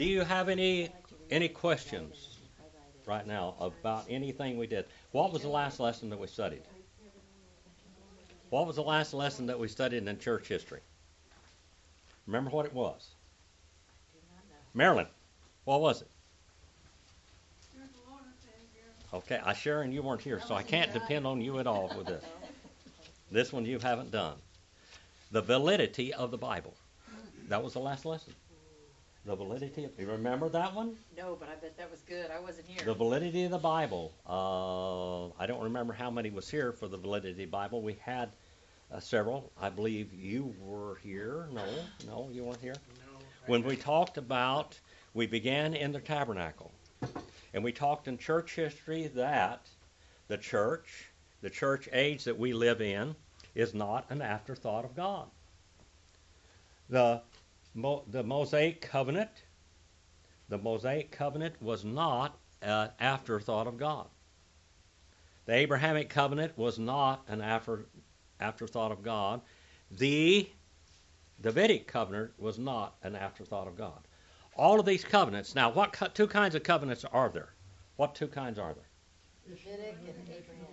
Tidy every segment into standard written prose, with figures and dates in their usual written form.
Do you have any questions right now about anything we did? What was the last lesson that we studied? What was the last lesson that we studied in church history? Remember what it was? Marilyn, what was it? Okay, Sharon, you weren't here, so I can't depend on you at all with this. This one you haven't done. The validity of the Bible. That was the last lesson. The validity of, you remember that one? No, but I bet that was good. I wasn't here. The validity of the Bible. I don't remember how many was here for the validity of the Bible. We had several. I believe you were here. No, you weren't here. No. When we talked about, we began in the tabernacle. And we talked in church history that the church age that we live in, is not an afterthought of God. The Mosaic covenant was not an afterthought of God. The Abrahamic covenant was not an afterthought of God. The Davidic covenant was not an afterthought of God. All of these covenants. Now, what two kinds of covenants are there? What two kinds are there? Davidic and Abraham.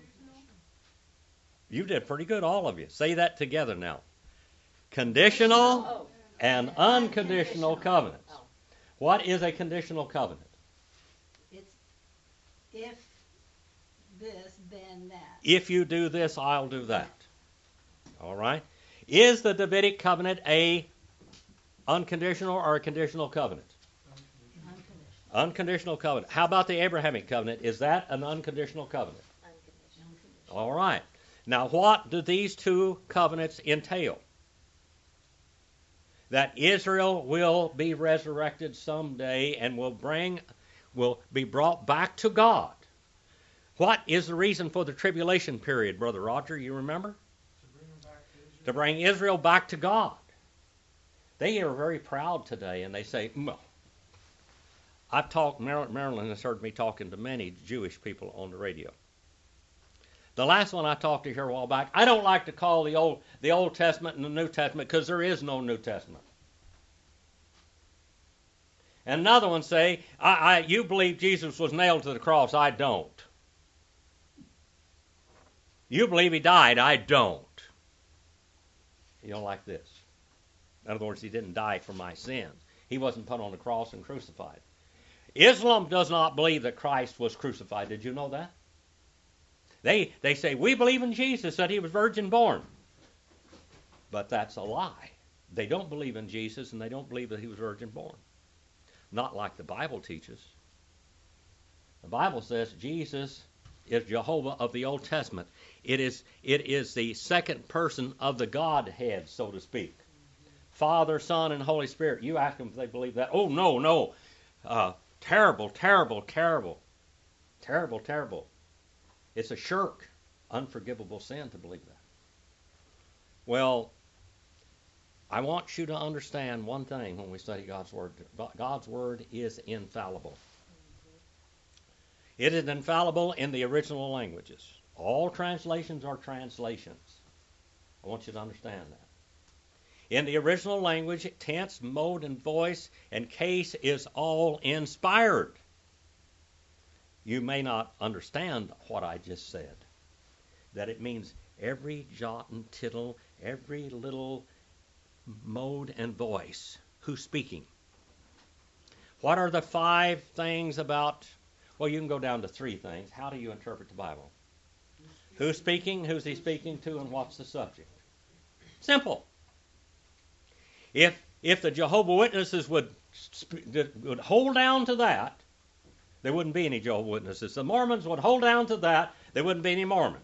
You did pretty good, all of you. Say that together now. Conditional and unconditional covenants. What is a conditional covenant? It's if this, then that. If you do this, I'll do that. All right? Is the Davidic covenant a unconditional or a conditional covenant? Unconditional covenant. How about the Abrahamic covenant? Is that an unconditional covenant? Unconditional. All right. Now, what do these two covenants entail? That Israel will be resurrected someday and will be brought back to God. What is the reason for the tribulation period, Brother Roger? You remember? To bring Israel back to God. They are very proud today, and they say, well, I've talked, Marilyn has heard me talking to many Jewish people on the radio. The last one I talked to here a while back, I don't like to call the Old Testament and the New Testament because there is no New Testament. And another one say, you believe Jesus was nailed to the cross. I don't. You believe he died. I don't. You don't like this. In other words, he didn't die for my sins. He wasn't put on the cross and crucified. Islam does not believe that Christ was crucified. Did you know that? They say, we believe in Jesus, that he was virgin born. But that's a lie. They don't believe in Jesus, and they don't believe that he was virgin born. Not like the Bible teaches. The Bible says Jesus is Jehovah of the Old Testament. It is the second person of the Godhead, so to speak. Father, Son, and Holy Spirit. You ask them if they believe that. Oh, no. Terrible. It's a shirk, unforgivable sin to believe that. Well, I want you to understand one thing when we study God's Word. God's Word is infallible. It is infallible in the original languages. All translations are translations. I want you to understand that. In the original language, tense, mode, and voice and case is all inspired. You may not understand what I just said. That it means every jot and tittle, every little mode and voice. Who's speaking? What are the 5 things about, well, you can go down to 3 things. How do you interpret the Bible? Who's speaking, who's he speaking to, and what's the subject? Simple. If the Jehovah's Witnesses would hold down to that, there wouldn't be any Jehovah's Witnesses. The Mormons would hold down to that, there wouldn't be any Mormons.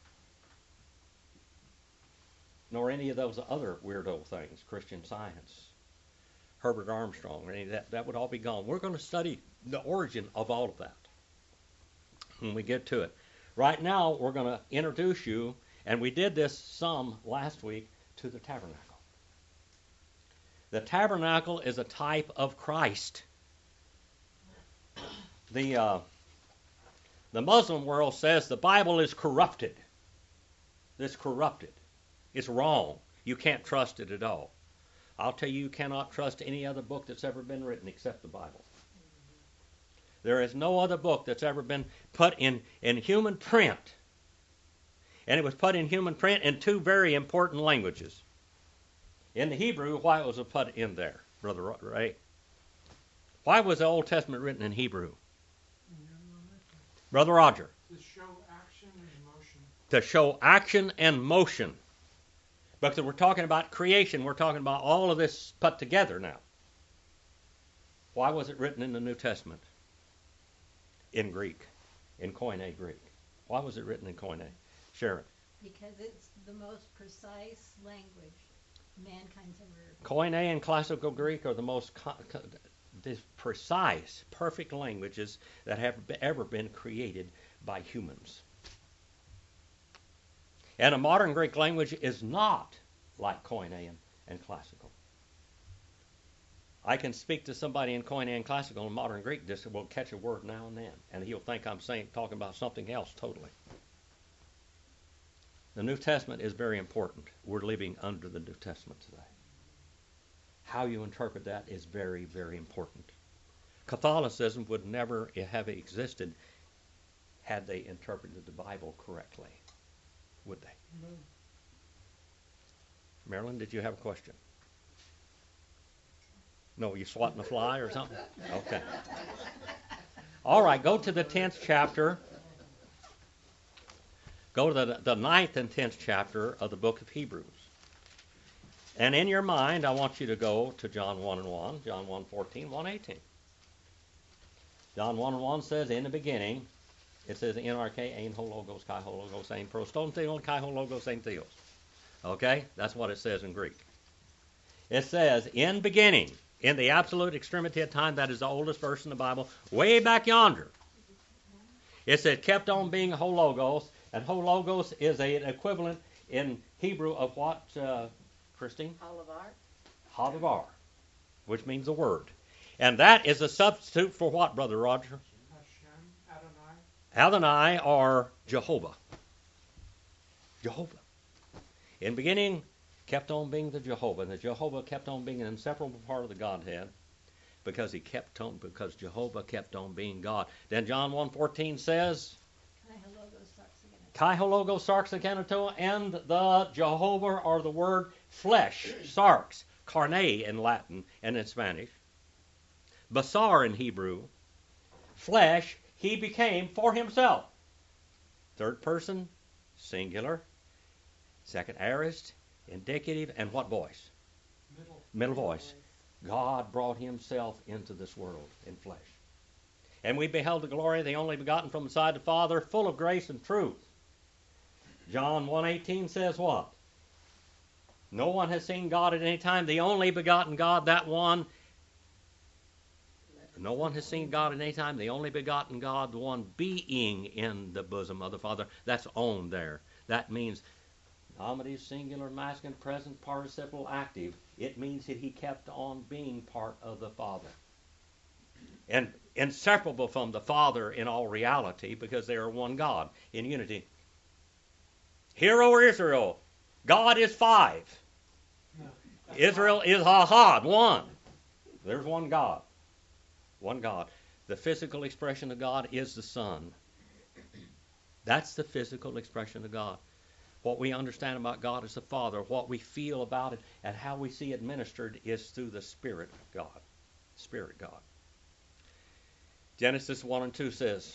Nor any of those other weirdo things, Christian Science, Herbert Armstrong, or any of that would all be gone. We're going to study the origin of all of that when we get to it. Right now, we're going to introduce you, and we did this some last week, to the tabernacle. The tabernacle is a type of Christ. The Muslim world says the Bible is corrupted. It's corrupted. It's wrong. You can't trust it at all. I'll tell you cannot trust any other book that's ever been written except the Bible. There is no other book that's ever been put in human print. And it was put in human print in two very important languages. In the Hebrew, why was it put in there, Brother Ray? Why was the Old Testament written in Hebrew? Brother Roger. To show action and motion. To show action and motion. Because we're talking about creation. We're talking about all of this put together now. Why was it written in the New Testament? In Greek. In Koine Greek. Why was it written in Koine? Sharon. Because it's the most precise language mankind's ever. Koine and classical Greek are the most precise, perfect languages that have ever been created by humans. And a modern Greek language is not like Koine and classical. I can speak to somebody in Koine and classical and modern Greek, just will catch a word now and then, and he'll think I'm talking about something else totally. The New Testament is very important. We're living under the New Testament today. How you interpret that is very, very important. Catholicism would never have existed had they interpreted the Bible correctly, would they? No. Marilyn, did you have a question? No, you swatting a fly or something? Okay. All right, go to the 10th chapter. Go to the 9th and 10th chapter of the book of Hebrews. And in your mind, I want you to go to John 1 and 1, John 1:14, 1:18. John 1 and 1 says, in the beginning, it says, NRK, ein ho logos, kai ho logos, ein proston theon, kai ho logos, ein theos. Okay? That's what it says in Greek. It says, in beginning, in the absolute extremity of time, that is the oldest verse in the Bible, way back yonder. It said, kept on being ho logos, and ho logos is an equivalent in Hebrew of what, Christine? Halavar. Hadavar, which means the word. And that is a substitute for what, Brother Roger? Hashem, Adonai. Adonai or Jehovah. Jehovah. In beginning, kept on being the Jehovah. And the Jehovah kept on being an inseparable part of the Godhead because Jehovah kept on being God. Then John 1:14 says, Kai ho logos sarx aganeto, and the Jehovah or the word flesh, sarx, carne in Latin and in Spanish, basar in Hebrew, flesh, he became for himself. Third person, singular, second aorist, indicative, and what voice? Middle voice. God brought himself into this world in flesh. And we beheld the glory of the only begotten from beside the Father, full of grace and truth. John 1:18 says what? No one has seen God at any time. The only begotten God, that one. No one has seen God at any time. The only begotten God, the one being in the bosom of the Father. That's on there. That means nominative, singular, masculine, present, participle, active. It means that he kept on being part of the Father. And inseparable from the Father in all reality because they are one God in unity. Hear, O Israel, God is five. No. Israel is Ahad, one. There's one God. One God. The physical expression of God is the Son. That's the physical expression of God. What we understand about God as the Father, what we feel about it, and how we see it ministered is through the Spirit of God. Spirit God. Genesis 1 and 2 says,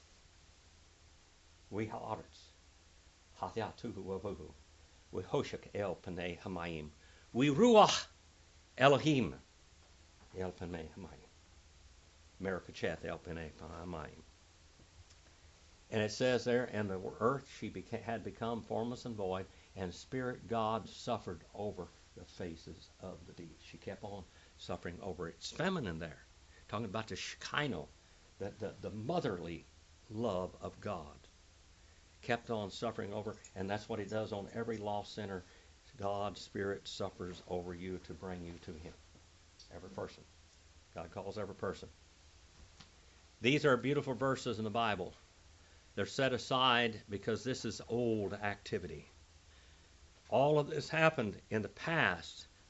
We ha'aretz, ha'yatuhu wavuhu, we hoshak el panei hamayim, we ruach Elohim el panei hamayim, merakacheth el panei hamayim. And it says there, and the earth had become formless and void, and Spirit God suffered over the faces of the deep. She kept on suffering over it. It's feminine there, talking about the Shekinah, the motherly love of God. Kept on suffering over, and that's what he does on every lost sinner. God's Spirit suffers over you to bring you to him. Every person. God calls every person. These are beautiful verses in the Bible. They're set aside because this is old activity. All of this happened in the past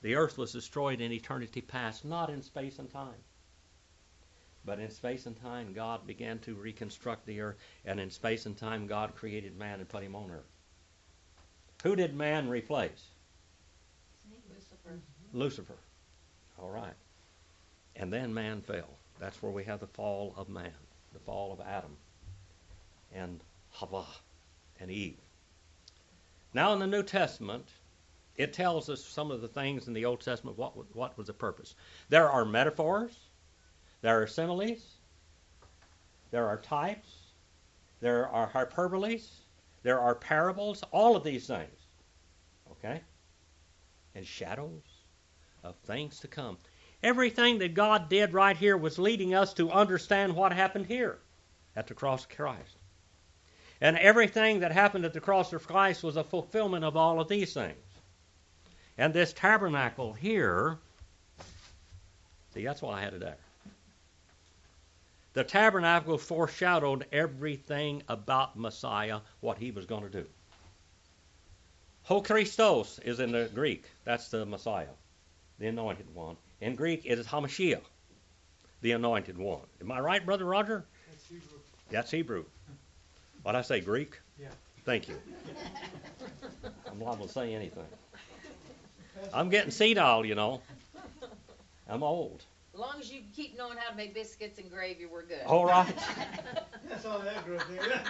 The earth was destroyed in eternity past, not in space and time. But in space and time, God began to reconstruct the earth, and in space and time, God created man and put him on earth. Who did man replace? Lucifer. Lucifer. All right. And then man fell. That's where we have the fall of man, the fall of Adam and Hava and Eve. Now in the New Testament, it tells us some of the things in the Old Testament, what was the purpose. There are metaphors, there are similes, there are types, there are hyperboles, there are parables, all of these things. Okay? And shadows of things to come. Everything that God did right here was leading us to understand what happened here at the cross of Christ. And everything that happened at the cross of Christ was a fulfillment of all of these things. And this tabernacle here, see, that's why I had it there. The tabernacle foreshadowed everything about Messiah, what he was going to do. Ho Christos is in the Greek. That's the Messiah, the anointed one. In Greek, it is Hamashiach, the anointed one. Am I right, Brother Roger? That's Hebrew. That's Hebrew. What'd I say, Greek? Yeah. Thank you. I'm liable to say anything. I'm getting senile, you know. I'm old. As long as you keep knowing how to make biscuits and gravy, we're good. All right. That's all that growth there.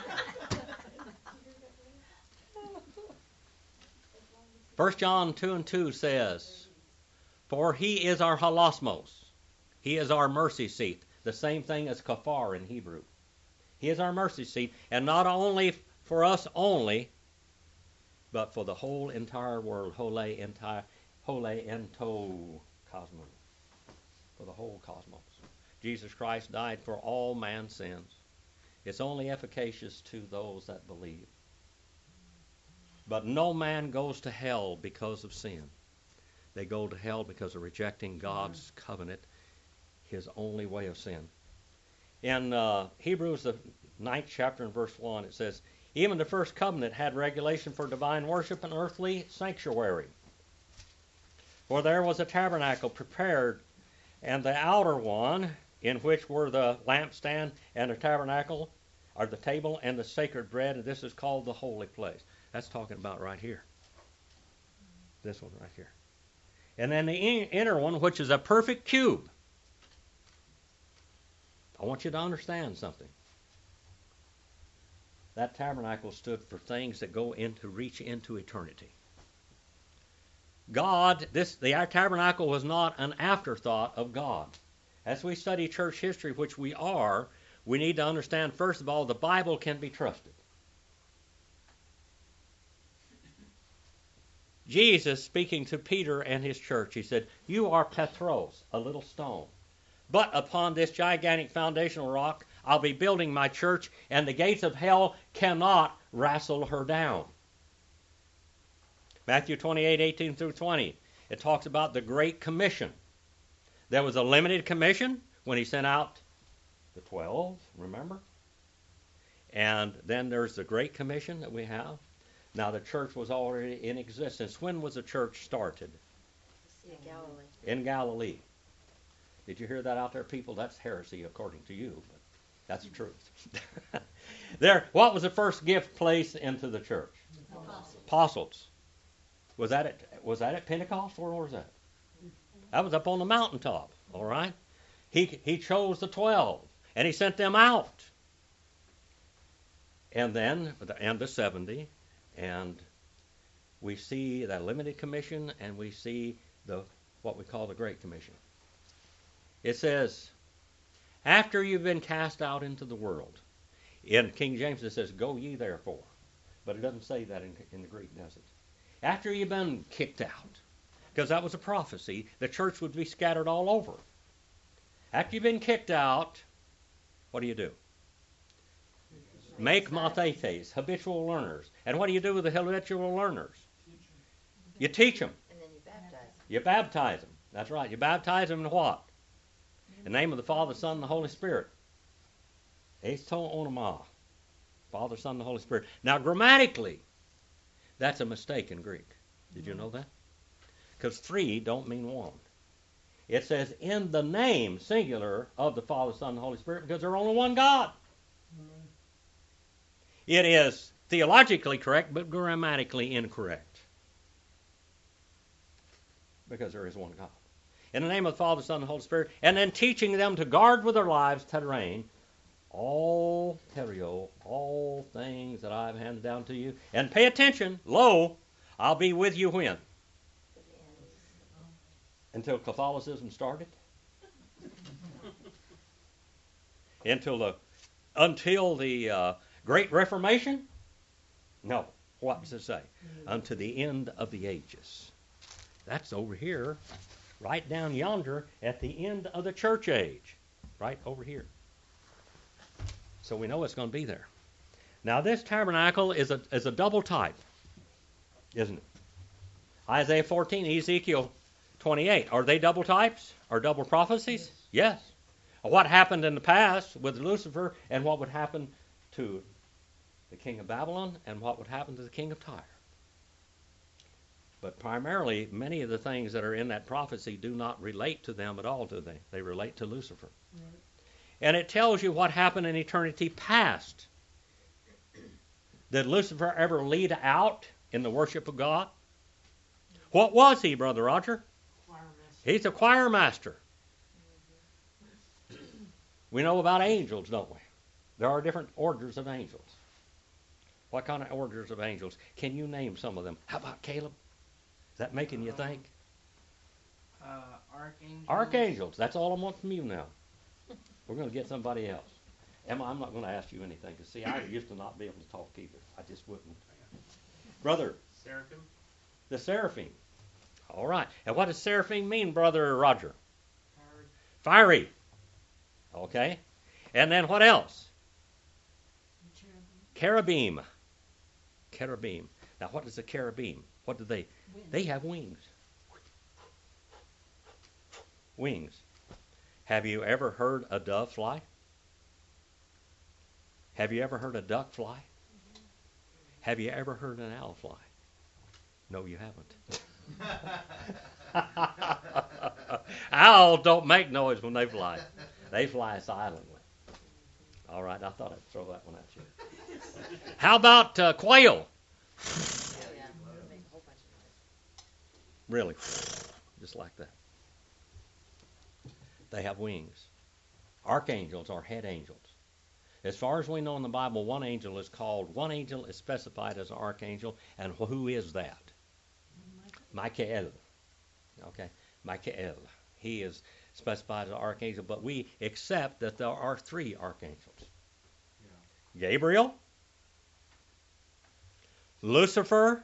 1 John 2:2 says, "For he is our halosmos." He is our mercy seat. The same thing as kafar in Hebrew. He is our mercy seat, and not only for us only, but for the whole entire world. Hole ento cosmos. For the whole cosmos. Jesus Christ died for all man's sins. It's only efficacious to those that believe. But no man goes to hell because of sin. They go to hell because of rejecting God's covenant, his only way of sin. In Hebrews, the 9th chapter and verse 1, it says, "Even the first covenant had regulation for divine worship and earthly sanctuary. For there was a tabernacle prepared, and the outer one, in which were the lampstand and the tabernacle, or the table and the sacred bread, and this is called the holy place." That's talking about right here. This one right here. And then the inner one, which is a perfect cube. I want you to understand something. That tabernacle stood for things that go into reach into eternity. God, the tabernacle was not an afterthought of God. As we study church history, which we are, we need to understand, first of all, the Bible can be trusted. Jesus, speaking to Peter and his church, he said, "You are Petros, a little stone. But upon this gigantic foundational rock, I'll be building my church, and the gates of hell cannot wrestle her down." Matthew 28:18 through 20. It talks about the Great Commission. There was a limited commission when he sent out the 12, remember? And then there's the Great Commission that we have. Now the church was already in existence. When was the church started? In Galilee. In Galilee. Did you hear that out there, people? That's heresy according to you, but that's the truth. What was the first gift placed into the church? Apostles. Was that at Pentecost? Where was that? That was up on the mountaintop, all right? He chose the 12, and he sent them out. And then, and the 70, and we see that limited commission, and we see what we call the Great Commission. It says, "After you've been cast out into the world." In King James it says, "Go ye therefore." But it doesn't say that in the Greek, does it? After you've been kicked out, because that was a prophecy, the church would be scattered all over. After you've been kicked out, what do? Make mathetes, habitual learners. And what do you do with the habitual learners? You teach them. And then you baptize them. You baptize them. That's right. You baptize them in what? In the name of the Father, Son, and the Holy Spirit. Esto onoma. Father, Son, and the Holy Spirit. Now, grammatically, that's a mistake in Greek. Did you know that? because three don't mean one. It says in the name, singular, of the Father, Son, and Holy Spirit, because there's only one God. It is theologically correct, but grammatically incorrect. Because there is one God. In the name of the Father, Son, and Holy Spirit, and then teaching them to guard with their lives, terrain, all things that I've handed down to you. And pay attention, lo, I'll be with you when? Until Catholicism started? Until the Great Reformation? No. What does it say? Unto the end of the ages. That's over here, right down yonder at the end of the church age. Right over here. So we know it's going to be there. Now this tabernacle is a double type, isn't it? Isaiah 14, Ezekiel 28. Are they double types or double prophecies? Yes. What happened in the past with Lucifer and what would happen to the king of Babylon and what would happen to the king of Tyre. But primarily, many of the things that are in that prophecy do not relate to them at all, do they? They relate to Lucifer. Right. And it tells you what happened in eternity past. Did Lucifer ever lead out in the worship of God? What was he, Brother Roger? He's a choir master. We know about angels, don't we? There are different orders of angels. What kind of orders of angels? Can you name some of them? How about Caleb? Is that making you think? Archangels. Archangels. That's all I want from you now. We're going to get somebody else. Emma, I'm not going to ask you anything. Because, see, I used to not be able to talk either. I just wouldn't. Brother. Seraphim. The seraphim. All right. And what does seraphim mean, Brother Roger? Fiery. Okay. And then what else? Cherubim. Cherubim. Now, what is a cherubim? What do they? They have wings. Wings. Have you ever heard a dove fly? Have you ever heard a duck fly? Have you ever heard an owl fly? No, you haven't. Owls don't make noise when they fly. They fly silently. All right, I thought I'd throw that one at you. How about quail? Really, just like that. They have wings. Archangels are head angels. As far as we know in the Bible, one angel is specified as an archangel, and who is that? Michael. Okay, Michael. He is specified as an archangel, but we accept that there are three archangels. Yeah. Gabriel, Lucifer,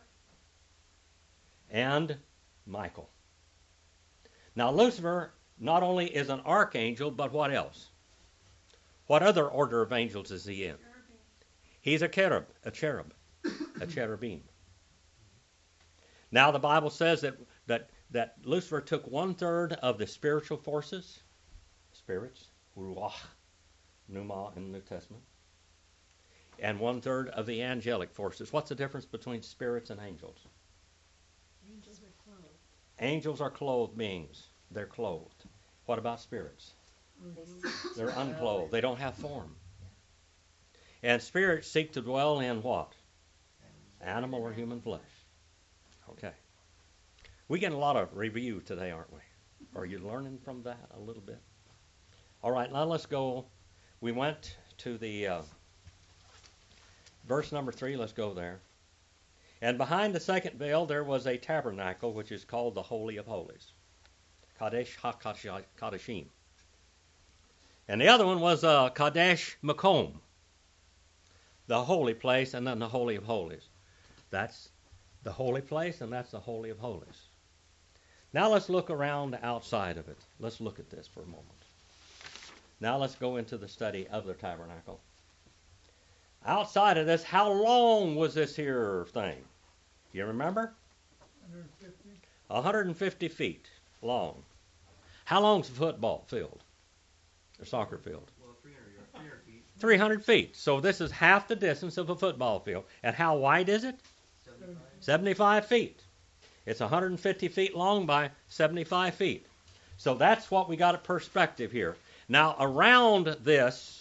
and Michael. Now, Lucifer not only is an archangel, but what else? What other order of angels is he in? He's a cherub, a cherubim. Now, the Bible says that Lucifer took 1/3 of the spiritual forces, spirits, ruach, pneuma in the New Testament, and 1/3 of the angelic forces. What's the difference between spirits and angels? Angels are clothed. Angels are clothed beings. They're clothed. What about spirits? They're unclothed. They don't have form. And spirits seek to dwell in what? Animal or human flesh. Okay. We get a lot of review today, aren't we? Are you learning from that a little bit? All right, now let's go. We went to the verse number 3. Let's go there. And behind the second veil there was a tabernacle, which is called the Holy of Holies. Kadesh HaKadeshim. And the other one was Kadesh Makom, the holy place, and then the Holy of Holies. That's the holy place, and that's the Holy of Holies. Now let's look around outside of it. Let's look at this for a moment. Now let's go into the study of the tabernacle. Outside of this, how long was this here thing? You remember? 150. 150 feet long. How long's a football field? A soccer field? Well, 300 feet. 300 feet. So this is half the distance of a football field. And how wide is it? 75 feet. It's 150 feet long by 75 feet. So that's what we got at perspective here. Now around this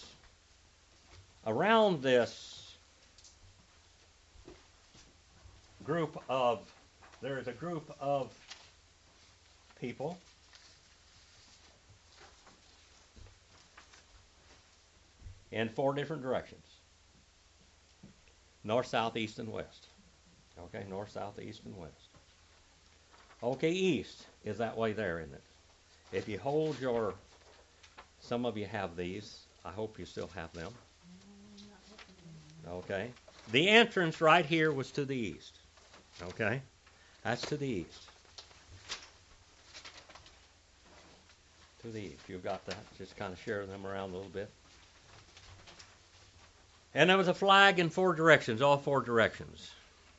group of, there's a group of people in 4 different directions. North, south, east, and west. Okay, north, south, east, and west. Okay, east is that way there, isn't it? If you hold your, some of you have these. I hope you still have them. Okay. The entrance right here was to the east. Okay. That's to the east. To the east. You've got that. Just kind of share them around a little bit. And there was a flag in 4 directions, all 4 directions.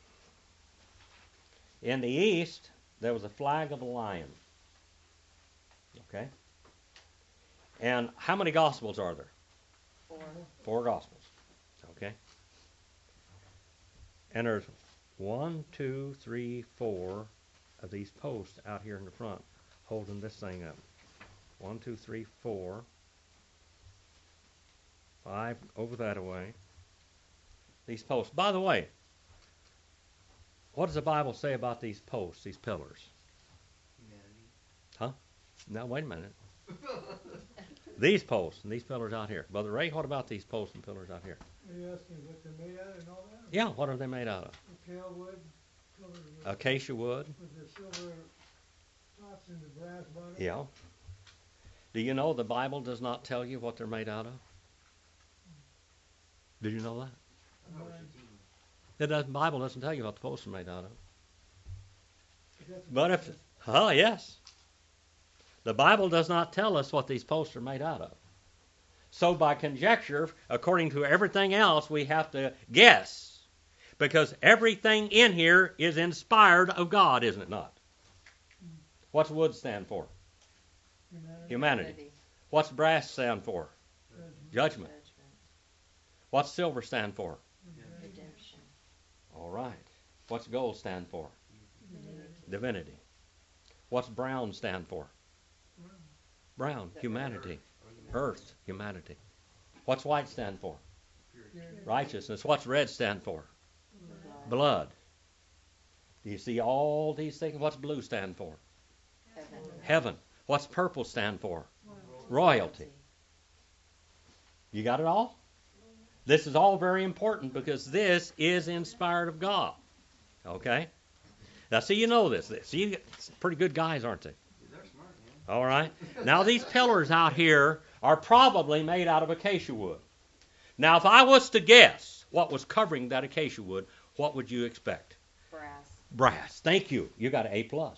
In the east, there was a flag of a lion. Okay? And how many gospels are there? 4. 4 gospels. Okay? And there's 1, 2, 3, 4 of these posts out here in the front holding this thing up. 1, 2, 3, 4. 5 over that way. These posts. By the way, what does the Bible say about these posts, these pillars? Humanity. Huh? Now, wait a minute. These posts and these pillars out here. Brother Ray, what about these posts and pillars out here? Are you asking what they're made out of and all that? Yeah, what are they made out of? Kale wood, covered with, Acacia wood. with the silver tops and the brass bottom. Yeah. Do you know the Bible does not tell you what they're made out of? Did you know that? The Bible doesn't tell you what the posts are made out of. But if, yes. The Bible does not tell us what these posts are made out of. So by conjecture, according to everything else, we have to guess. Because everything in here is inspired of God, isn't it not? What's wood stand for? Humanity. What's brass stand for? Judgment. What's silver stand for? Redemption. All right. What's gold stand for? Divinity. What's brown stand for? Brown. Humanity. Earth. Humanity. What's white stand for? Righteousness. What's red stand for? Blood. Do you see all these things? What's blue stand for? Heaven. What's purple stand for? Royalty. You got it all? This is all very important because this is inspired of God. Okay? Now, see, you know this. See, pretty good guys, aren't they? They're smart, man. All right? Now, these pillars out here are probably made out of acacia wood. Now, if I was to guess what was covering that acacia wood, what would you expect? Brass. Brass. Thank you. You got an A+.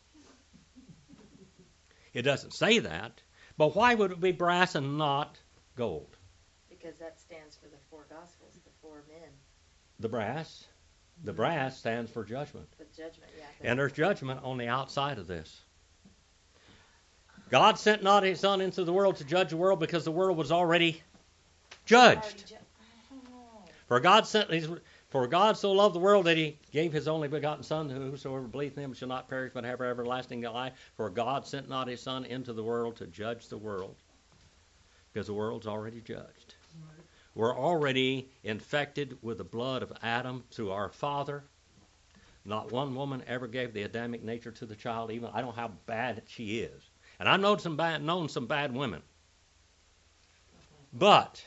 It doesn't say that, but why would it be brass and not gold? Because that stands for the 4 Gospels, the 4 men. The brass stands for judgment. The judgment, yeah. And there's judgment on the outside of this. God sent not his Son into the world to judge the world because the world was already judged. For God so loved the world that he gave his only begotten Son, that whosoever believeth in him shall not perish but have everlasting life. For God sent not his Son into the world to judge the world, because the world's already judged. We're already infected with the blood of Adam through our father. Not one woman ever gave the Adamic nature to the child. Even I don't know how bad she is, and I've known some bad women. But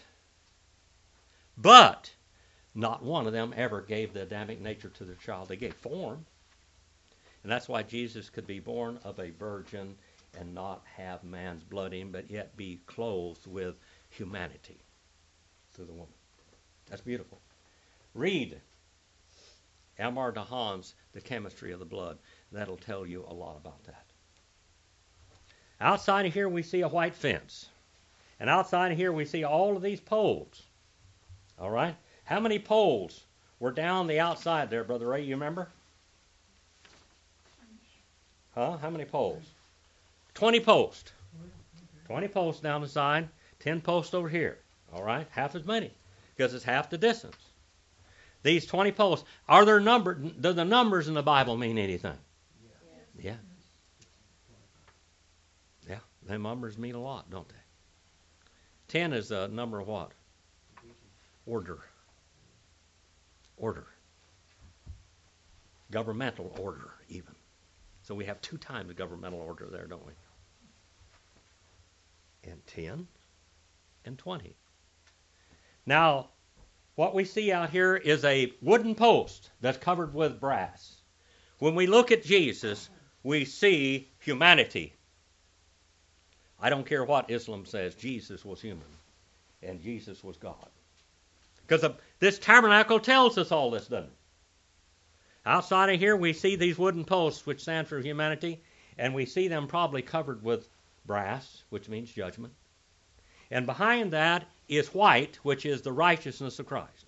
not one of them ever gave the Adamic nature to the child. They gave form, and that's why Jesus could be born of a virgin and not have man's blood in him, but yet be clothed with humanity through the woman. That's beautiful. Read Elmar DeHaan's The Chemistry of the Blood. That'll tell you a lot about that. Outside of here we see a white fence. And outside of here we see all of these poles. All right? How many poles were down the outside there, Brother Ray? You remember? Huh? How many poles? 20 posts. 20 posts down the side, 10 posts over here. All right? Half as many, because it's half the distance. These 20 posts, are there numbered? Do the numbers in the Bible mean anything? Yeah. Yeah, them numbers mean a lot, don't they? 10 is a number of what? Order. Order. Governmental order, even. So we have 2 times the governmental order there, don't we? And 10 and 20. Now, what we see out here is a wooden post that's covered with brass. When we look at Jesus, we see humanity. I don't care what Islam says, Jesus was human, and Jesus was God. Because this tabernacle tells us all this, doesn't it? Outside of here, we see these wooden posts, which stand for humanity, and we see them probably covered with brass, which means judgment. And behind that is white, which is the righteousness of Christ.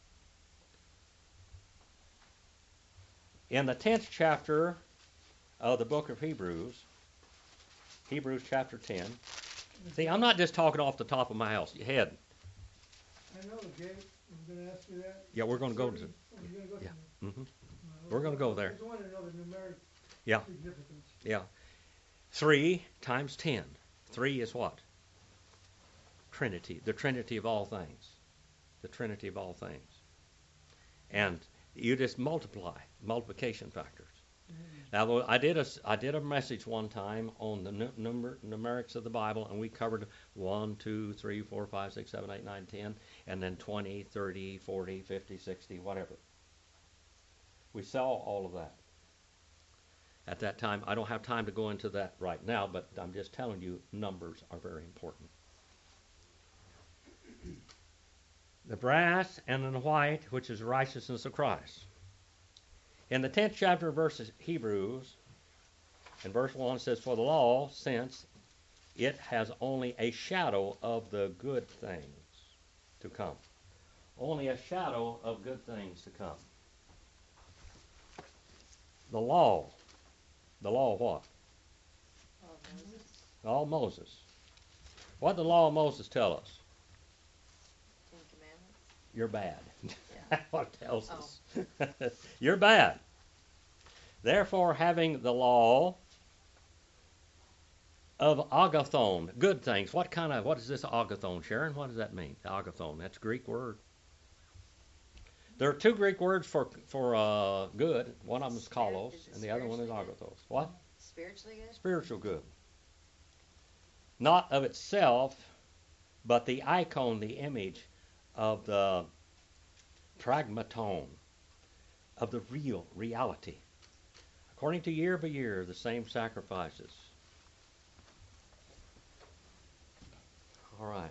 In the 10th chapter of the book of Hebrews, Hebrews chapter 10. See, I'm not just talking off the top of my head. I know, Gabe, I'm going to ask you that. Yeah, we're going to go to. Yeah. Mm-hmm. We're going to go there. I just want to know the numeric Yeah. significance. Yeah. 3 times 10. 3 is what? Trinity. The Trinity of all things. The Trinity of all things. And you just multiply. Multiplication factors. Now, I did a message one time on the numerics of the Bible, and we covered 1, 2, 3, 4, 5, 6, 7, 8, 9, 10, and then 20, 30, 40, 50, 60, whatever. We saw all of that. At that time, I don't have time to go into that right now, but I'm just telling you, numbers are very important. The brass and then the white, which is the righteousness of Christ. In the 10th chapter of Hebrews, in verse 1, it says, "For the law, since it has only a shadow of the good things to come." Only a shadow of good things to come. The law. The law of what? Oh, Moses. The law of Moses. What did the law of Moses tell us? 10 Commandments. You're bad. Yeah. That's what it tells us. You're bad. Therefore, having the law of agathon, good things. What is this agathon, Sharon? What does that mean? Agathon, that's a Greek word. There are 2 Greek words for good. One of them is kalos, and the other one is agathos. What? Spiritually good? Spiritual good. Not of itself, but the icon, the image of the pragmaton, of the reality. According to year by year, the same sacrifices. All right.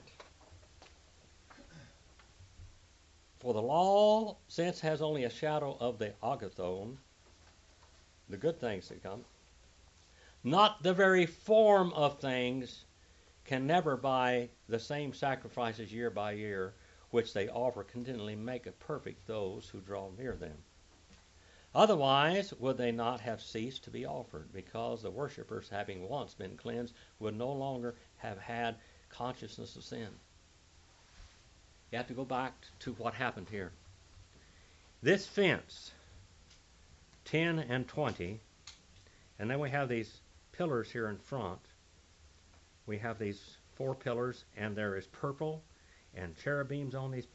For the law, since has only a shadow of the agathon, the good things that come, not the very form of things, can never by the same sacrifices year by year, which they offer continually, make it perfect those who draw near them. Otherwise, would they not have ceased to be offered, because the worshippers, having once been cleansed, would no longer have had consciousness of sin. You have to go back to what happened here. This fence, 10 and 20, and then we have these pillars here in front. We have these 4 pillars, and there is purple and cherubims on these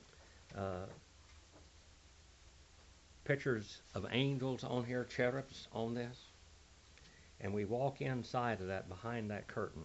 pictures of angels on here, cherubs on this. And we walk inside of that, behind that curtain.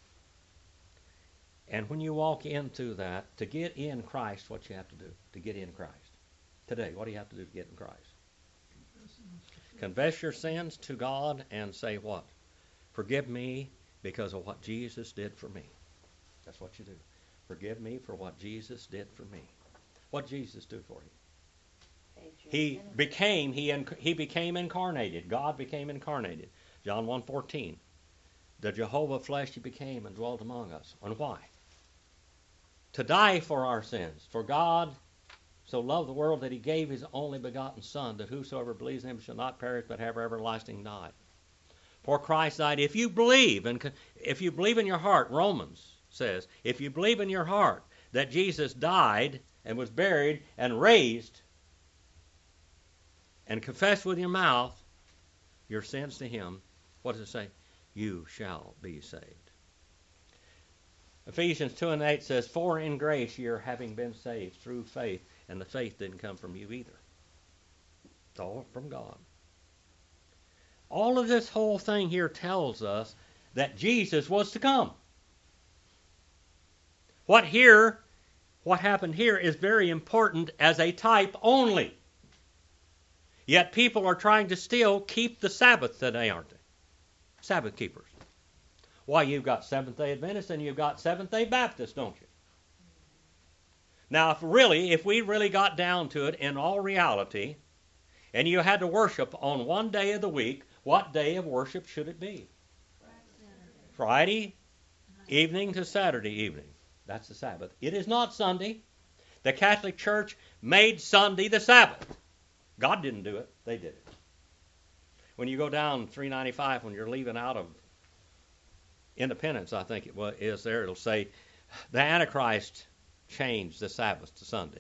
And when you walk into that, to get in Christ, what you have to do to get in Christ? Today, what do you have to do to get in Christ? Confess your sins to God and say what? Forgive me because of what Jesus did for me. That's what you do. Forgive me for what Jesus did for me. What did Jesus do for you? He became incarnated. God became incarnated. John 1:14. The Jehovah flesh he became and dwelt among us. And why? To die for our sins. For God so loved the world that he gave his only begotten Son, that whosoever believes in him shall not perish but have everlasting life. For Christ died. If you believe in your heart, Romans says, if you believe in your heart that Jesus died and was buried and raised, and confess with your mouth your sins to him, What does it say? You shall be saved. Ephesians 2:8 says, for in grace ye are having been saved through faith, and the faith didn't come from you either. It's all from God. All of this whole thing here tells us that Jesus was to come. What happened here is very important as a type only. Yet people are trying to still keep the Sabbath today, aren't they? Sabbath keepers. Why, you've got Seventh-day Adventists and you've got Seventh-day Baptists, don't you? Now, if we really got down to it in all reality, and you had to worship on one day of the week, what day of worship should it be? Friday evening to Saturday evening. That's the Sabbath. It is not Sunday. The Catholic Church made Sunday the Sabbath. God didn't do it. They did it. When you go down 395, when you're leaving out of Independence, I think it is there, it'll say, the Antichrist changed the Sabbath to Sunday.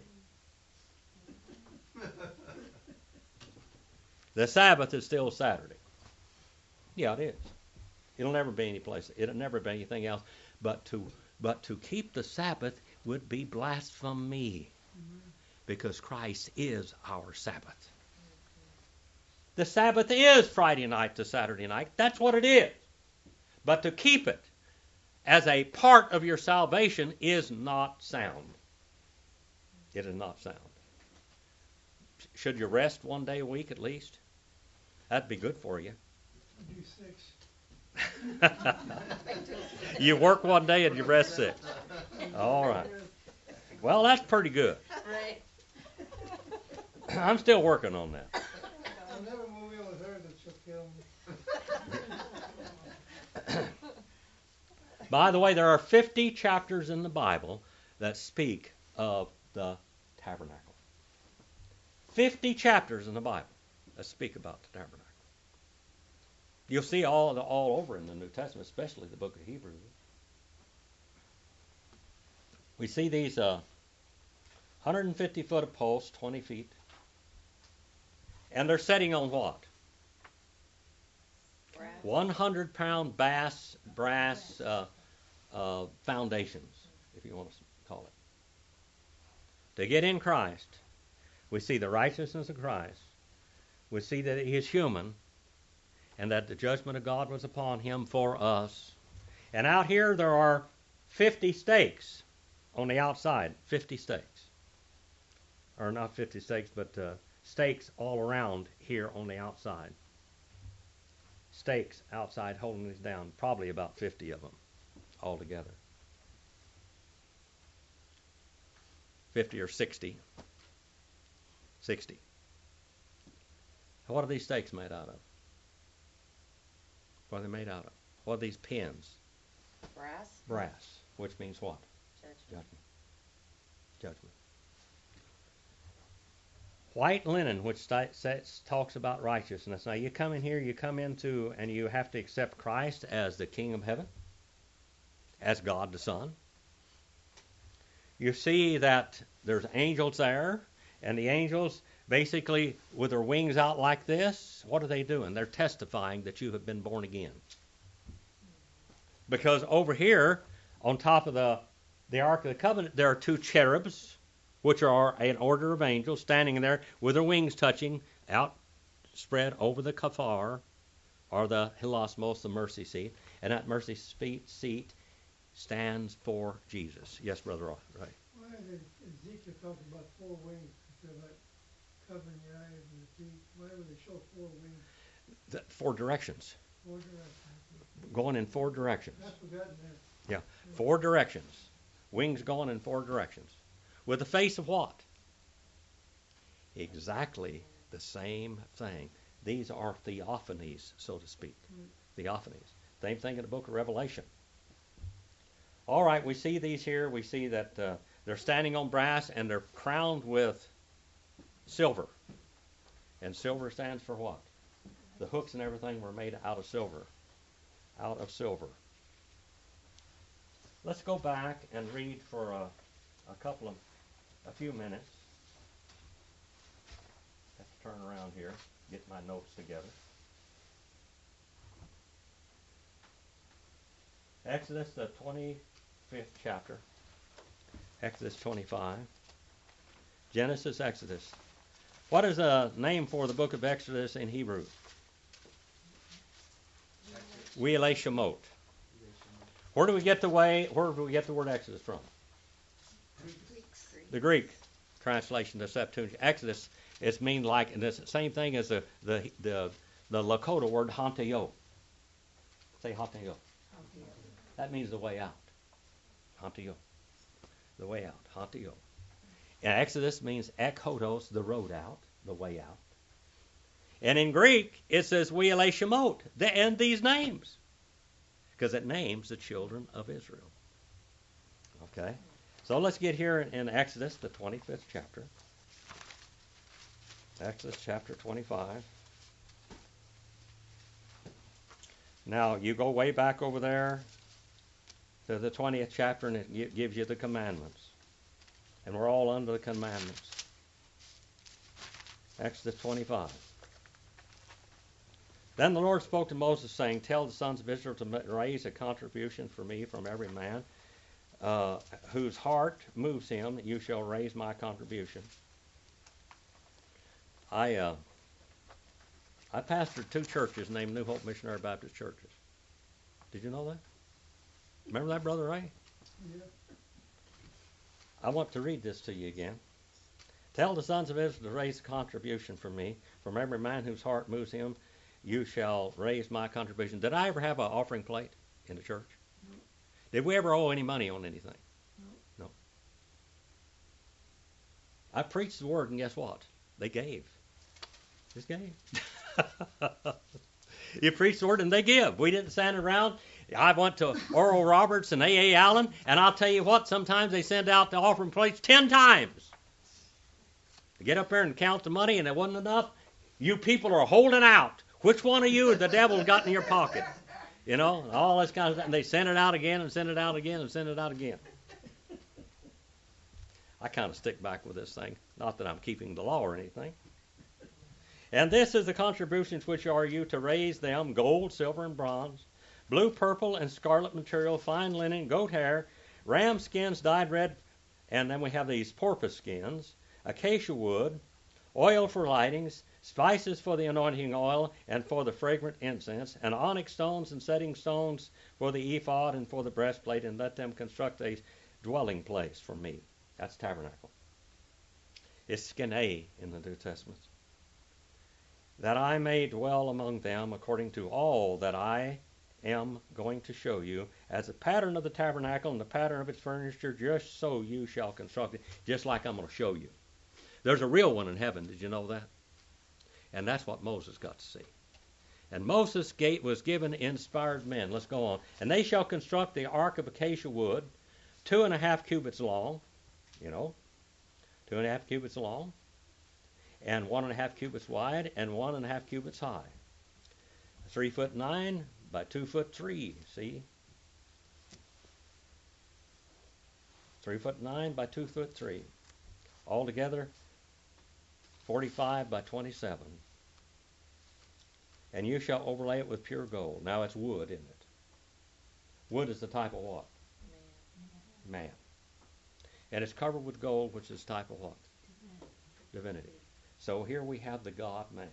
The Sabbath is still Saturday. Yeah, it is. It'll never be any place. It'll never be anything else. But to keep the Sabbath would be blasphemy, because Christ is our Sabbath. The Sabbath is Friday night to Saturday night. That's what it is. But to keep it as a part of your salvation is not sound. It is not sound. Should you rest one day a week at least? That'd be good for you. Do 6. You work one day and you rest 6. All right. Well, that's pretty good. Right. I'm still working on that. I'll never move in with her that she'll kill me. By the way, there are 50 chapters in the Bible that speak of the tabernacle. 50 chapters in the Bible that speak about the tabernacle. You'll see all over in the New Testament, especially the book of Hebrews. We see these 150 foot of posts, 20 feet. And they're setting on what? 100-pound brass foundations, if you want to call it. To get in Christ, we see the righteousness of Christ. We see that he is human, and that the judgment of God was upon him for us. And out here there are 50 stakes on the outside. 50 stakes. Or not 50 stakes, but stakes all around here on the outside. Stakes outside holding these down. Probably about 50 of them altogether. 50 or 60. 60. What are these stakes made out of? What are they made out of? What are these pins? Brass. Brass. Which means what? Judgment. Judgment. White linen, which talks about righteousness. Now you come in here, you come into, and you have to accept Christ as the King of heaven, as God the Son. You see that there's angels there, and the angels, basically, with their wings out like this, what are they doing? They're testifying that you have been born again. Because over here, on top of the Ark of the Covenant, there are 2 cherubs, which are an order of angels standing there with their wings touching out, spread over the kafar, or the hilasmos, the mercy seat. And that mercy seat stands for Jesus. Yes, Brother Ross, right. Why did Ezekiel talk about 4 wings instead of like covering your eyes and your feet? Why would they show 4 wings? 4 directions. 4 directions. Going in 4 directions. I've forgotten that. Yeah, 4 directions. Wings going in 4 directions. With the face of what? Exactly the same thing. These are theophanies, so to speak. Theophanies. Same thing in the book of Revelation. All right, we see these here. We see that they're standing on brass and they're crowned with silver. And silver stands for what? The hooks and everything were made out of silver. Out of silver. Let's go back and read for a few minutes. Have to turn around here, get my notes together. Exodus, the 25th chapter. Exodus 25. Genesis, Exodus. What is a name for the book of Exodus in Hebrew? We'elei Shemot. Where do we get the word Exodus from? The Greek translation, the Septuagint. Exodus is mean like, and it's the same thing as the Lakota word hanteo. Say hanteo. That means the way out. Hanteo. The way out. Hanteo. And Exodus means ekhodos, the road out, the way out. And in Greek, it says We'elei Shemot, and these names, because it names the children of Israel. Okay? So let's get here in Exodus, the 25th chapter. Exodus chapter 25. Now, you go way back over there to the 20th chapter, and it gives you the commandments. And we're all under the commandments. Exodus 25. Then the Lord spoke to Moses, saying, Tell the sons of Israel to raise a contribution for me from every man whose heart moves him. You shall raise my contribution. I pastored 2 churches named New Hope Missionary Baptist Churches. Did you know that? Remember that, Brother Ray? Yeah. I want to read this to you again. Tell the sons of Israel to raise a contribution for me. From every man whose heart moves him, you shall raise my contribution. Did I ever have an offering plate in the church? No. Did we ever owe any money on anything? No. I preached the word, and guess what? They gave. Just gave. You preach the word, and they give. We didn't stand around. I went to Oral Roberts and A.A. Allen, and I'll tell you what, sometimes they send out the offering plates 10 times. They get up there and count the money, and it wasn't enough. You people are holding out. Which one of you has the devil got in your pocket? You know, all this kind of stuff. And they send it out again and send it out again and send it out again. I kind of stick back with this thing. Not that I'm keeping the law or anything. And this is the contributions which are you to raise them: gold, silver, and bronze, blue, purple, and scarlet material, fine linen, goat hair, ram skins dyed red, and then we have these porpoise skins, acacia wood, oil for lightings, spices for the anointing oil and for the fragrant incense, and onyx stones and setting stones for the ephod and for the breastplate, and let them construct a dwelling place for me. That's tabernacle. It's skene in the New Testament. That I may dwell among them according to all that I am going to show you, as a pattern of the tabernacle and the pattern of its furniture, just so you shall construct it, just like I'm going to show you. There's a real one in heaven. Did you know that? And that's what Moses got to see. And Moses' gate was given inspired men. Let's go on. And they shall construct the ark of acacia wood, 2.5 cubits long, 2.5 cubits long, and 1.5 cubits wide, and 1.5 cubits high. 3'9" by 2'3", see? 3'9" by 2'3". Altogether, 45 by 27. And you shall overlay it with pure gold. Now it's wood, isn't it? Wood is the type of what? Man. And it's covered with gold, which is type of what? Divinity. So here we have the God-man.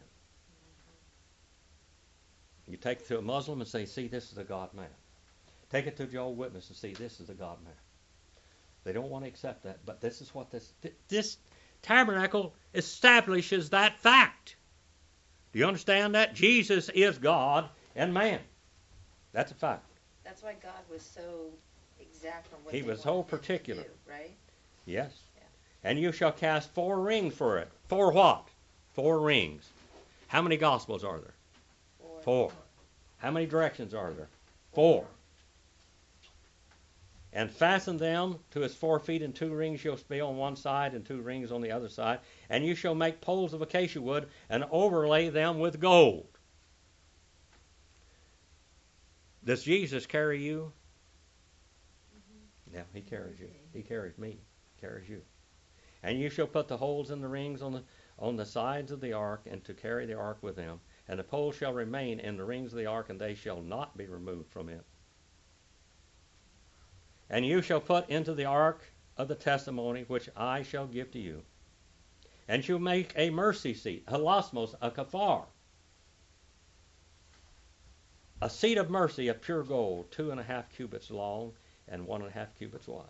You take it to a Muslim and say, see, this is the God-man. Take it to a Jehovah's Witness and see, this is the God-man. They don't want to accept that, but this is what this tabernacle establishes that fact. Do you understand that? Jesus is God and man. That's a fact. That's why God was so exact on what He they was so wanted him to particular. do, right? Yes. Yeah. And you shall cast 4 rings for it. 4 what? 4 rings. How many gospels are there? 4. How many directions are there? 4. And fasten them to its 4 feet, and 2 rings shall be on one side and 2 rings on the other side. And you shall make poles of acacia wood and overlay them with gold. Does Jesus carry you? Yeah, he carries you. He carries me. He carries you. And you shall put the holes in the rings on the sides of the ark, and to carry the ark with them. And the poles shall remain in the rings of the ark, and they shall not be removed from it. And you shall put into the ark of the testimony which I shall give to you. And shall make a mercy seat, halasmos, a kafar, a seat of mercy of pure gold, 2.5 cubits long and 1.5 cubits wide,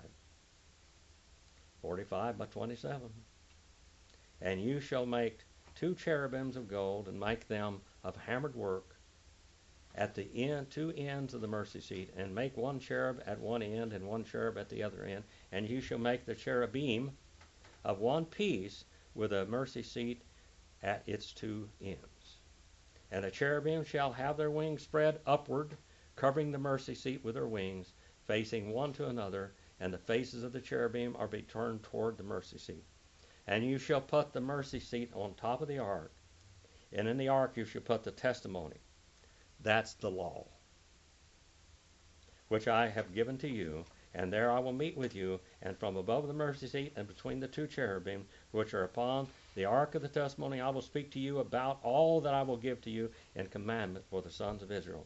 45 by 27. And you shall make 2 cherubims of gold, and make them of hammered work at the end, 2 ends of the mercy seat, and make 1 cherub at one end and 1 cherub at the other end. And you shall make the cherubim of one piece with a mercy seat at its 2 ends. And the cherubim shall have their wings spread upward, covering the mercy seat with their wings, facing one to another, and the faces of the cherubim are be turned toward the mercy seat. And you shall put the mercy seat on top of the ark, and in the ark you shall put the testimony. That's the law, which I have given to you, and there I will meet with you, and from above the mercy seat and between the 2 cherubim which are upon the ark of the testimony, I will speak to you about all that I will give to you in commandment for the sons of Israel.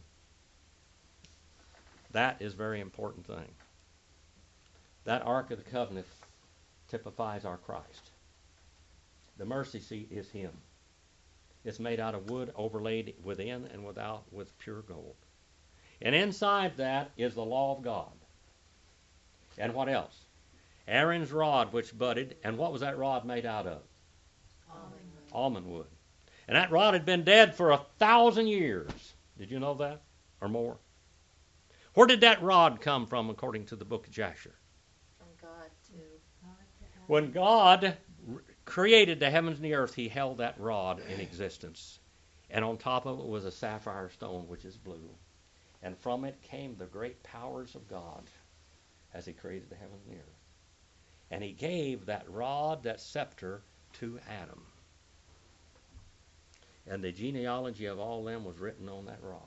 That is a very important thing. That ark of the covenant typifies our Christ. The mercy seat is him. It's made out of wood overlaid within and without with pure gold. And inside that is the law of God. And what else? Aaron's rod which budded. And what was that rod made out of? Almond wood. And that rod had been dead for 1,000 years. Did you know that? Or more? Where did that rod come from according to the book of Jasher? From God too. When God created the heavens and the earth, he held that rod in existence. And on top of it was a sapphire stone, which is blue. And from it came the great powers of God as he created the heavens and the earth. And he gave that rod, that scepter, to Adam. And the genealogy of all them was written on that rod.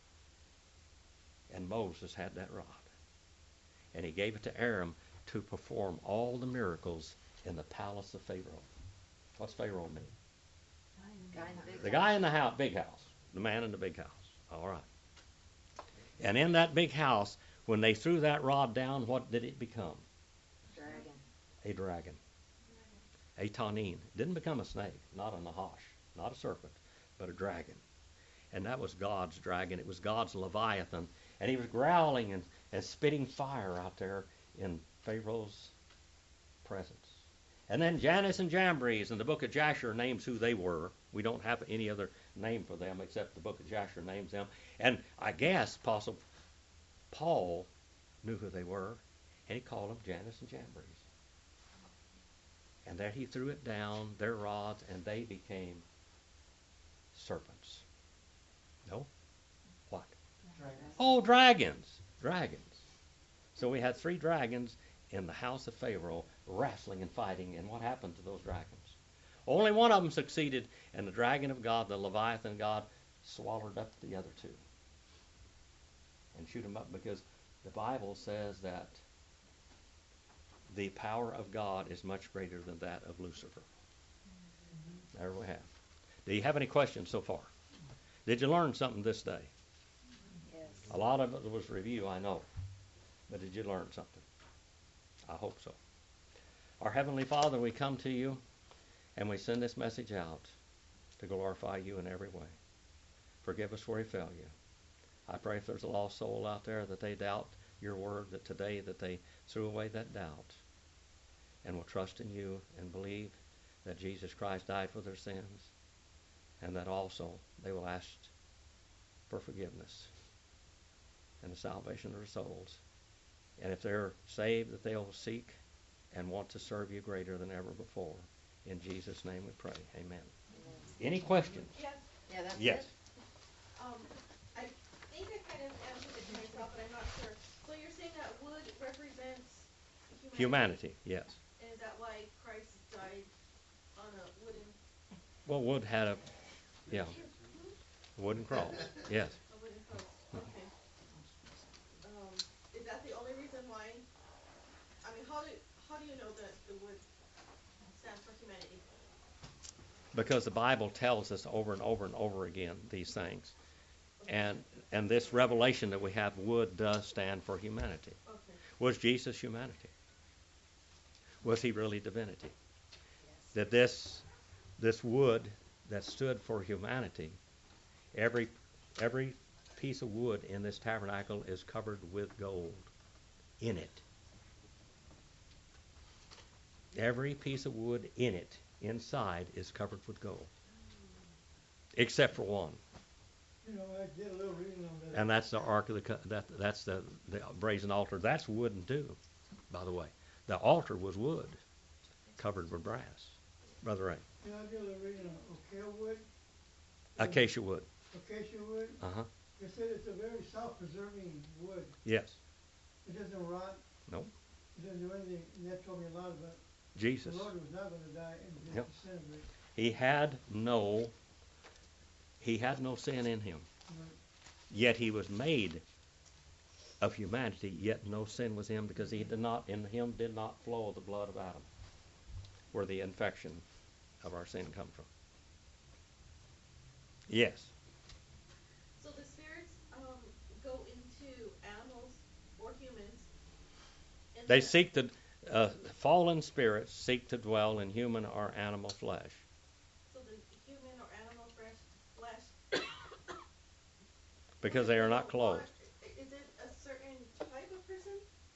And Moses had that rod. And he gave it to Aaron to perform all the miracles in the palace of Pharaoh. What's Pharaoh mean? The guy in the house, big house. The man in the big house. All right. And in that big house, when they threw that rod down, what did it become? Dragon. A dragon. A tanin. It didn't become a snake, not a nahash, not a serpent, but a dragon. And that was God's dragon. It was God's Leviathan. And he was growling and spitting fire out there in Pharaoh's presence. And then Jannes and Jambres, and the book of Jasher names who they were. We don't have any other name for them except the book of Jasher names them. And I guess Apostle Paul knew who they were, and he called them Jannes and Jambres. And there he threw it down, their rods, and they became serpents. No? What? Dragons. Oh, dragons. Dragons. So we had 3 dragons in the house of Pharaoh wrestling and fighting. And what happened to those dragons? Only one of them succeeded, and the dragon of God, the Leviathan God, swallowed up the other 2 and shoot them up, because the Bible says that the power of God is much greater than that of Lucifer. There we have. Do you have any questions so far? Did you learn something this day? Yes. A lot of it was review, I know. But did you learn something? I hope so. Our Heavenly Father, we come to you and we send this message out to glorify you in every way. Forgive us where we fail you. I pray if there's a lost soul out there that they doubt your word, that today that they threw away that doubt and will trust in you and believe that Jesus Christ died for their sins, and that also they will ask for forgiveness and the salvation of their souls. And if they're saved, that they'll seek and want to serve you greater than ever before. In Jesus' name we pray. Amen. Any questions? Yes, Yeah, that's Yes. it. I think I kind of answered it to myself, but I'm not sure. So you're saying that wood represents Humanity, yes. And is that why Christ died on a wooden, Well, wood had a wooden cross. Yes. a wooden post? Okay. Is that the only reason why? I mean, how do you know that the wood stands for humanity? Because the Bible tells us over and over and over again these things. And this revelation that we have, wood does stand for humanity. Okay. Was Jesus humanity? Was he really divinity? That this wood that stood for humanity, every piece of wood in this tabernacle is covered with gold in it. Every piece of wood in it, inside, is covered with gold. Except for one. You know, I did a little reading on that. And that's the Ark of that's the brazen altar. That's wooden too, by the way. The altar was wood, covered with brass. Brother Ray. You know, I did a little reading on oak wood. Acacia wood. Acacia wood. Uh-huh. They said it's a very self-preserving wood. Yes. It doesn't rot. Nope. It doesn't do anything. And that told me a lot about Jesus. the Lord was not going to die and just Yep. disintegrate. He had no sin in him. Right. Yet he was made of humanity, yet no sin was in him, because in him did not flow the blood of Adam, where the infection of our sin come from. Yes. So the spirits go into animals or humans. And They then- seek to, fallen spirits seek to dwell in human or animal flesh. So the human or animal flesh. Because they are not clothed. Is it a certain type of person?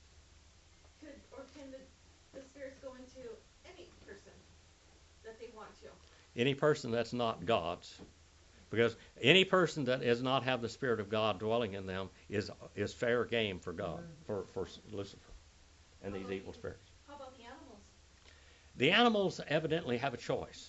Can the spirits go into any person that they want to? Any person that's not God's. Because any person that does not have the Spirit of God dwelling in them is fair game for God, for Lucifer and these evil spirits. How about the animals? The animals evidently have a choice.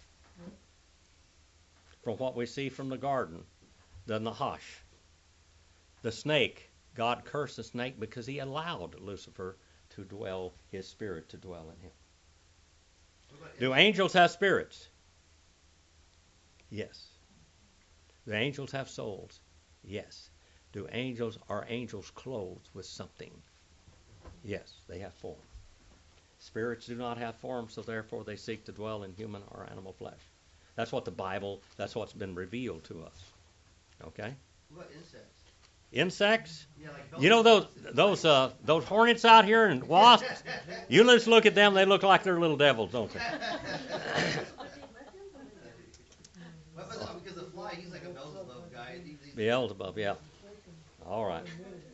From what we see from the garden, the Nahash, the snake, God cursed the snake because he allowed Lucifer to dwell, his spirit to dwell in him. Do angels have spirits? Yes. Do angels have souls? Yes. Are angels clothed with something? Yes, they have form. Spirits do not have form, so therefore they seek to dwell in human or animal flesh. That's what the Bible, that's what's been revealed to us. Okay? What about insects? Insects? Yeah, like You know those hornets out here and wasps? You just look at them, they look like they're little devils, don't they? Because the fly, he's like a Beelzebub guy. Beelzebub, yeah. All right.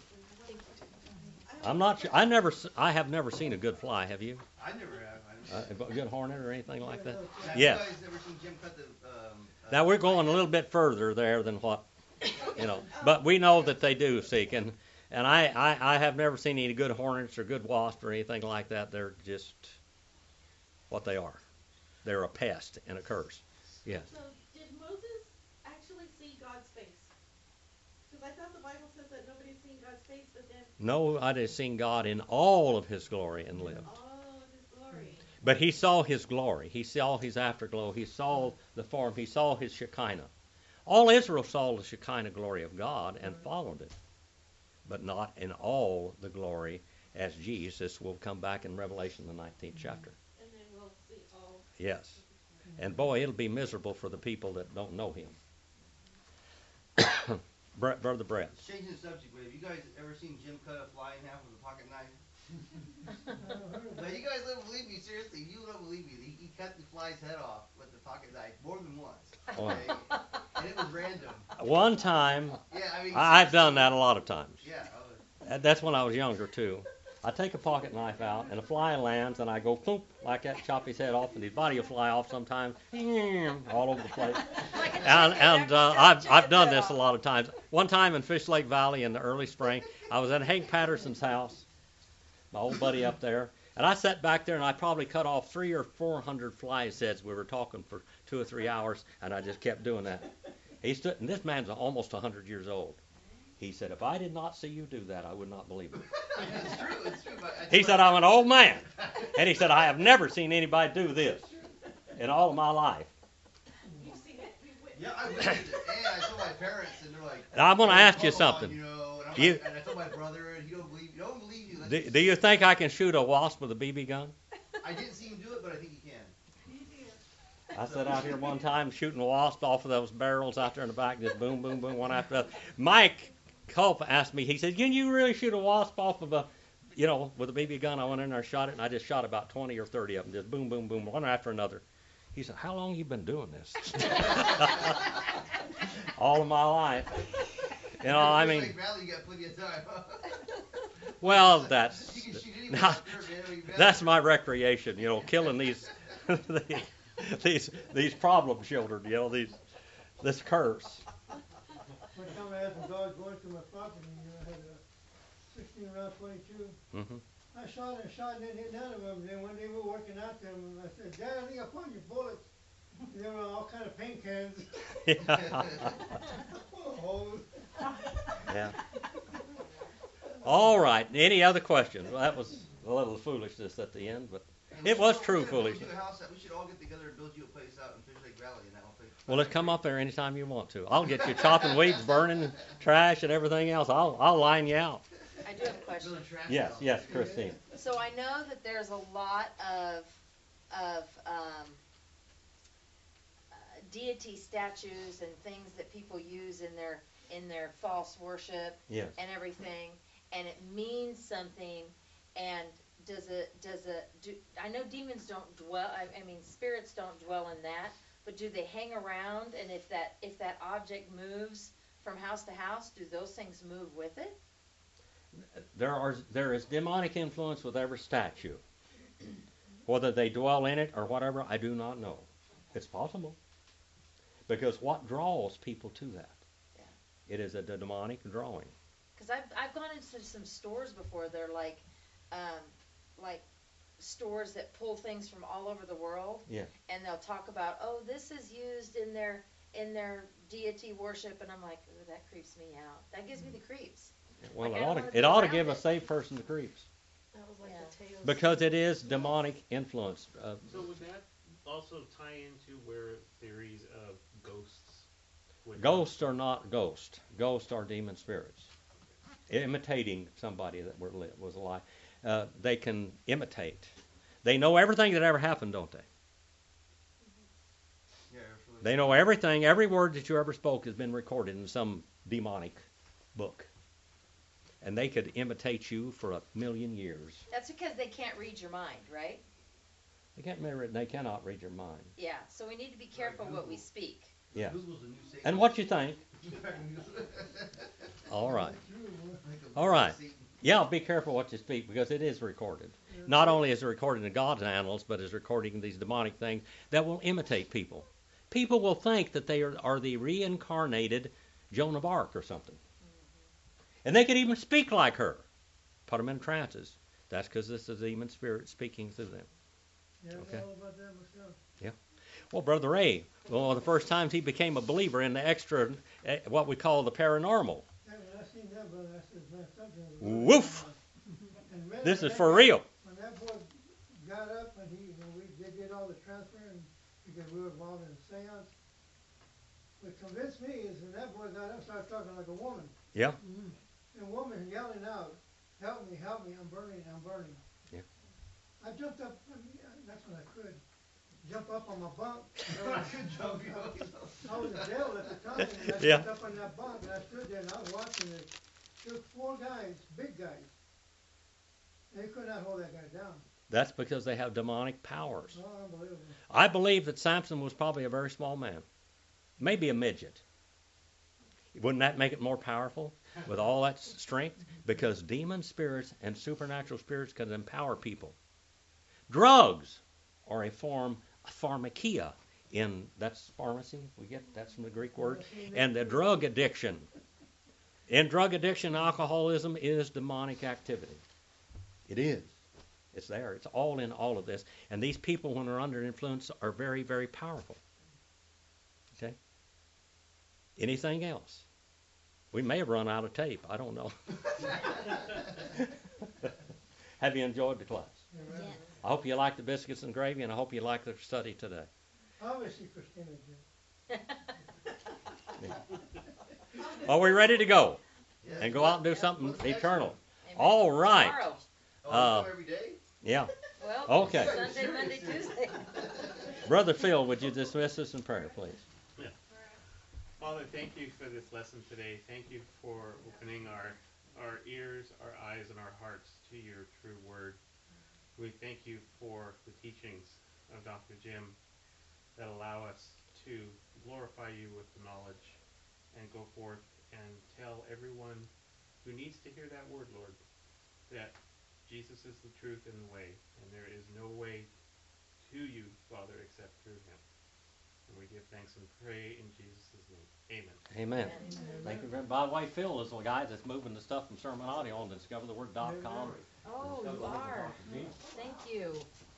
I'm not sure. I have never seen a good fly. Have you? I never have. A good hornet or anything like that? Have Yes. you guys ever seen Jim cut the? Now we're going a little bit further there than what, but we know that they do seek, and I have never seen any good hornets or good wasps or anything like that. They're just what they are. They're a pest and a curse. Yes. So did Moses actually see God's face? Because I thought the Bible says that nobody's seen God's face, but then No, I have seen God in all of his glory and lived. his glory. But he saw his glory. He saw his afterglow. He saw the form. He saw his Shekinah. All Israel saw the Shekinah glory of God and followed it, but not in all the glory as Jesus will come back in Revelation, the 19th chapter. And then we'll see all. Yes. And boy, it'll be miserable for the people that don't know him. Brother Brett. Changing the subject, but have you guys ever seen Jim cut a fly in half with a pocket knife? No, you guys don't believe me. Seriously, you don't believe me. He cut the fly's head off with the pocket knife more than once. Okay? And it was random. One time, Yeah, I mean. I've done that a lot of times. Yeah. That's when I was younger too. I take a pocket knife out and a fly lands and I go plump like that, chop his head off, and his body will fly off sometimes all over the place. And I've done this a lot of times. One time in Fish Lake Valley in the early spring, I was at Hank Patterson's house, my old buddy up there, and I sat back there and I probably cut off 300 or 400 flies' heads. We were talking for 2 or 3 hours, and I just kept doing that. He stood, and this man's almost 100 years old. He said, if I did not see you do that, I would not believe it. It's true. But He said, I'm an old man. And he said, I have never seen anybody do this in all of my life. You've seen it? Yeah, I witnessed it. And I told my parents, and they're like, I'm going to ask you come on, something. You know, and, You- and I told my brother, and he don't believe you. Let's Do you think I can shoot a wasp with a BB gun? I didn't see him do it, but I think he can. I sat out here one time shooting wasps off of those barrels out there in the back, just boom, boom, boom, one after the other. Mike Culp asked me, he said, can you really shoot a wasp off of a you know, with a BB gun, I went in there, shot it, and I just shot about 20 or 30 of them, just boom, boom, boom, one after another. He said, "How long you been doing this?" All of my life. You know, I mean, Like Valley, you got plenty of time. well, that's You can shoot anyone now, out there, man. I mean, that's my recreation. You know, killing these these problem children. You know, this curse. One time I had some dogs going through my property, I had a 16 round 22. Hmm. I shot and didn't hit none of them. Then when they were working out them, I said, "Dad, I think I found your bullets." They were all kind of paint cans. Full of holes. Yeah. All right. Any other questions? Well, that was a little foolishness at the end, but it was true foolishness. We should all get together and build you a place out in Fish Lake Valley, and that will place. Well, let's come up there anytime you want to. I'll get you chopping weeds, burning trash, and everything else. I'll line you out. I do have a question. Build a trash Yes, house. yes, Christine. So I know that there's a lot of deity statues and things that people use in their false worship Yes. and everything, and it means something. And I know demons don't dwell. I mean, spirits don't dwell in that. But do they hang around? And if that object moves from house to house, do those things move with it? There is demonic influence with every statue. Whether they dwell in it or whatever, I do not know. It's possible. Because what draws people to that? Yeah. It is a demonic drawing. Because I've gone into some stores before. They're like stores that pull things from all over the world. Yeah. And they'll talk about, oh, this is used in their deity worship, and I'm like, ooh, that creeps me out. That gives me the creeps. Well, Like, it I ought don't wanna to, it be ought to around give a it. saved person the creeps. That was like Yeah. the tails. Because it is demonic influence. So would that also tie into where theories of ghosts would Ghosts are not ghosts. Ghosts are demon spirits. Imitating somebody that was alive. They can imitate. They know everything that ever happened, don't they? Yeah, it's really They know everything. Every word that you ever spoke has been recorded in some demonic book. And they could imitate you for 1,000,000 years. That's because they can't read your mind, right? They cannot read your mind. Yeah. So we need to be careful what we speak. Yeah. Google's the new Satan. And what you think? All right. All right. Yeah, be careful what you speak because it is recorded. Not only is it recorded in God's annals, but is recording these demonic things that will imitate people. People will think that they are the reincarnated Joan of Arc or something. And they could even speak like her. Put them in trances. That's because this is a demon spirit speaking through them. Yeah, I Okay. know all about that myself. Well, Brother Ray, the first times he became a believer in the extra, what we call the paranormal. Hey, when I seen that, brother, I said, man, something was Woof! And man, This when is that for guy- real. When that boy got up and they did all the transferring because we were involved in a seance, what convinced me is when that boy got up and started talking like a woman. Yeah. And a woman yelling out, help me, I'm burning, I'm burning. Yeah. I jumped up, that's when I could, jump up on my bunk. Good job, you. I was a jail at the time, and I Yeah. jumped up on that bunk, and I stood there, and I was watching it. There were 4 guys, big guys. They could not hold that guy down. That's because they have demonic powers. Oh, unbelievable. I believe that Samson was probably a very small man. Maybe a midget. Wouldn't that make it more powerful with all that strength? Because demon spirits and supernatural spirits can empower people. Drugs are a form of pharmakia. That's pharmacy, that's from the Greek word. And the drug addiction. In drug addiction, alcoholism is demonic activity. It is. It's there. It's all in all of this. And these people, when they're under influence, are very, very powerful. Okay? Anything else? We may have run out of tape. I don't know. Have you enjoyed the class? Yes. I hope you like the biscuits and gravy, and I hope you like the study today. Obviously, Christina did. Are we ready to go Yeah. and go out and do something What's next eternal? Amen. All right. Tomorrow. Oh, you go every day? Yeah. Well, Okay. Sunday, Monday, Tuesday. Brother Phil, would you dismiss us in prayer, please? Father, thank you for this lesson today. Thank you for opening our our ears, our eyes, and our hearts to your true word. We thank you for the teachings of Dr. Jim that allow us to glorify you with the knowledge and go forth and tell everyone who needs to hear that word, Lord, that Jesus is the truth and the way, and there is no way to you, Father, except through him. And we give thanks and pray in Jesus' name. Amen. Amen. Amen. Thank you very much. By the way, Phil is the guy that's moving the stuff from Sermon Audio on to discovertheword.com. Oh, you are. Thank you.